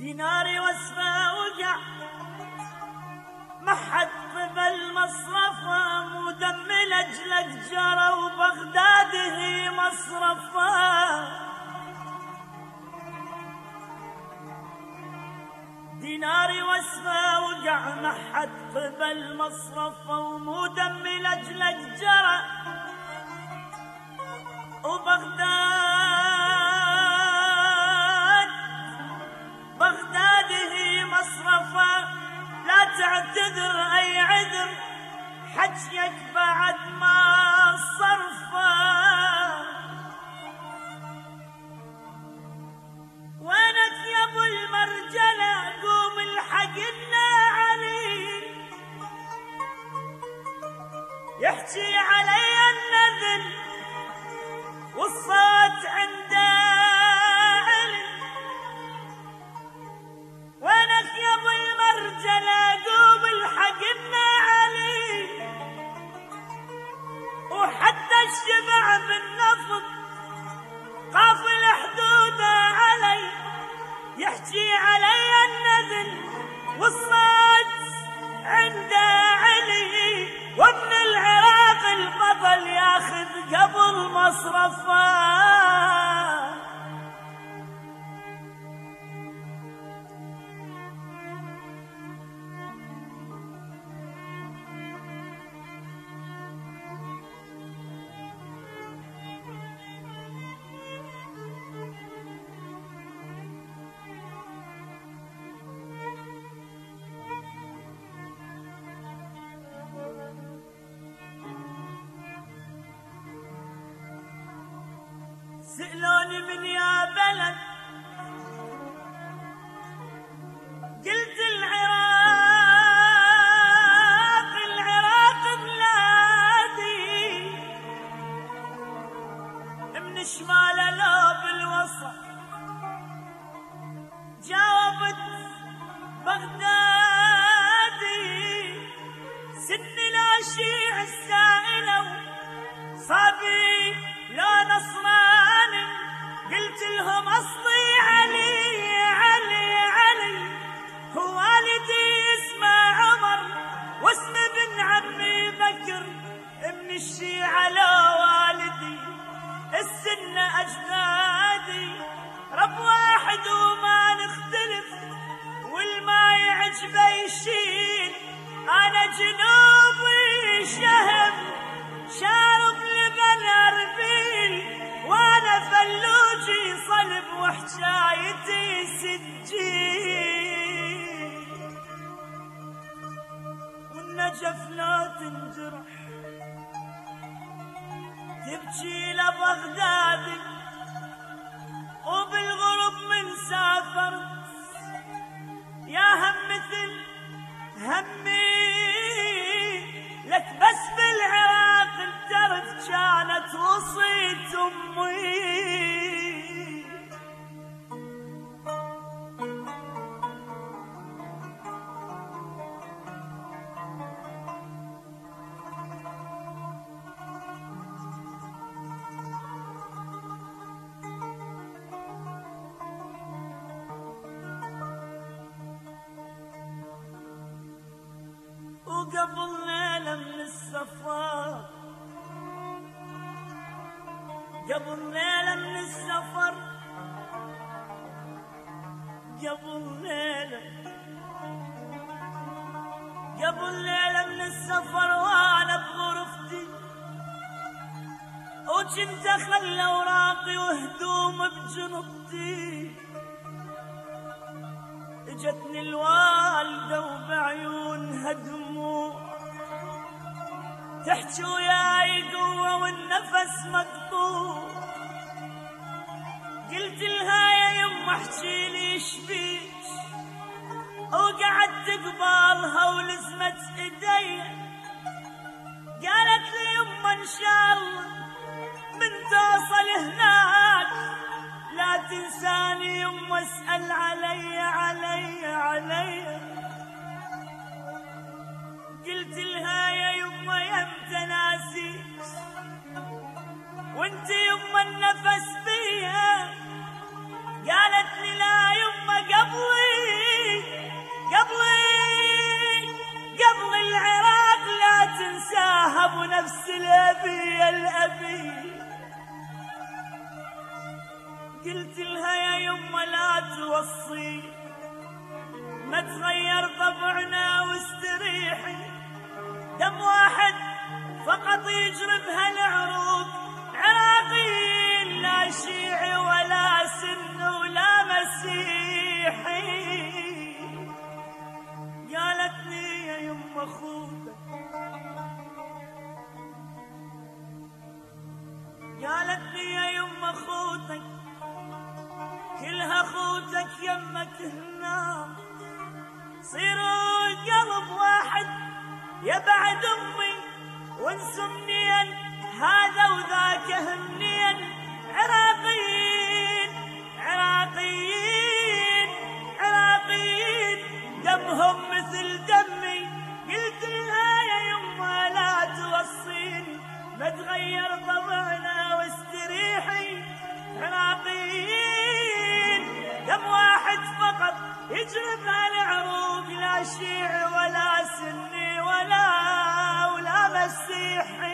ديناري واسفة وقع محد قبل مصرفه، مو دم لأجلك جرى وبغداد هي مصرفه. ديناري واسفة وقع محد قبل مصرفه، ومو دم لأجلك جرى بغداد هي مصرفه. لا تعتذر أي عذر حجيك بعد ما صرفه. وينك يا ابو المرجله قوم الحقنا علي، يحكي علي النذل والصوت عنده علي. وينك يا ابو المرجله قوم الحقنا علي، وحتى الشبع بالنفض قافل حدوده علي، يحكي علي النذل والصوت عنده علي. وابن العراق البطل ياخذ قبل مصرفه. سألوني من يا بلد قلت العراق بلادي، من شمال لو بالوسط جاوبت بغدادي. سن لا شيع السائلة صابي لا نصراني، قلت لهم اصلي علي علي علي، هو والدي اسمه عمر واسم ابن عمي بكر، من الشيعة لو والدي السنة اجدادي. رب واحد وما نختلف والما يعجبه يشيل، انا جنوبي شهم شارب لبن اربيل، وانا فلوجي صلب وحجايتي سجين. والنجف لا تنجرح تبكي لبغدادي، وبالغرب من سافرت يا هم مثل همي لك، بس بالعراق الترف كانت وصيت امي. وقبل ليلة من السفر، قبل ليلة من السفر، قبل ليلة من السفر وانا بغرفتي، وكنت اخلي اوراقي وهدوم بجنطتي. اجتني الوالدة وبعيونها دموع تحكي وياي قوة والنفس مقطوع. قلت لها يا يما احكي لي شبيك، وقعدت قبالها ولزمت ايدي. قالت لي يما ان شاء الله من توصل هناك لا تنساني يما اسأل علي علي علي. قلت لها يا يما يمتى ناسيك وانت يما النفس فيها. قالت لي لا يما قبلي ابو نفس الابي يا الابي. قلت لها يا يمه لا توصي، ما تغير طبعنا واستريحي، دم واحد فقط يجري بهالعروق، عراقيين لا شيعي ولا سني ولا مسيحي. قالتني يا يمه خوتك، قالتني يا يمه خوتك كلها خوتك يمك هنا، صيروا قلب واحد يا بعد امي، وانسوا منين هذا وذاك همنين، عراقيين عراقيين عراقيين دمهم مثل دمي. قلت لها يا يمه لا توصين، ما تغير طبعنا واستريحي، عراقيين دم واحد فقط يجري بهالعروق، لا شيعي ولا سني ولا مسيحي.